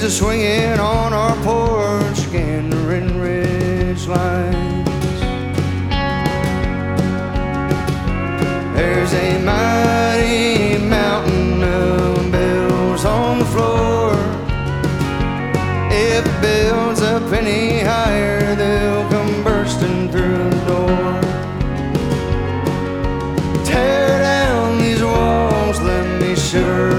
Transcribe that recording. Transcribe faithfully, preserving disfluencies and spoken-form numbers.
Swinging on our porch, gathering ridge lines. There's a mighty mountain of bills on the floor. If it builds up any higher, they'll come bursting through the door. Tear down these walls, let me shiver